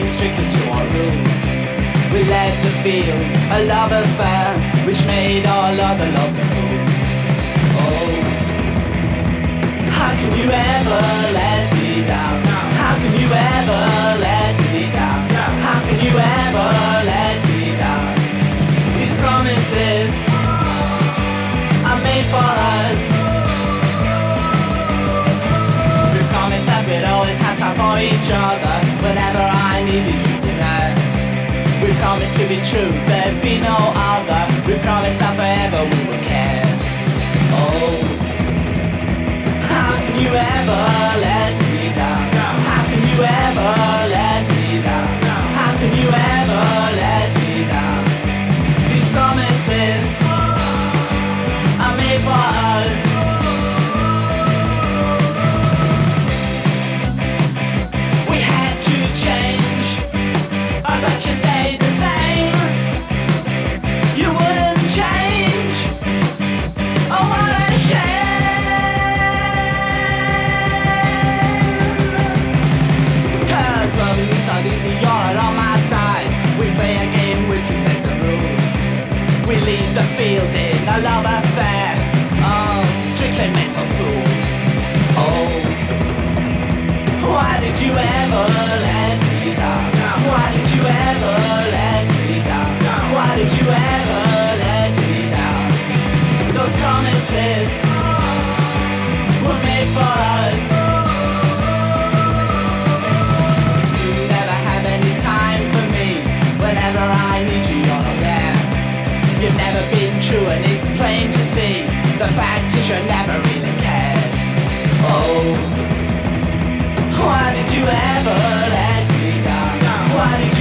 came strictly to our rules. We let the field a love affair, which made all other lovers fools. Oh, how can you ever let me down? How can you ever let me down? How can you ever let me down? These promises are made for us. We promised that we'd always have time for each other whenever I needed you there. We promised to be true, there'd be no other. We promised that forever we would care. Oh, how can you ever let me down? How can you ever let me down? How can you ever let me down? These promises are made for us. We had to change, but you stayed the same. You wouldn't change. Oh, what a shame. 'Cause love is not easy, you're not on my side. We play a game with two sets of rules. We leave the field in a love affair. Oh, strictly meant for fools. Oh, why did you ever let me down? Why did you ever let me down? Why did you ever let me down? Those promises were made for us. You never have any time for me. Whenever I need you, you're not there. You've never been true and it's plain to see. The fact is you never really cared. Oh, why did you ever let me down? Why did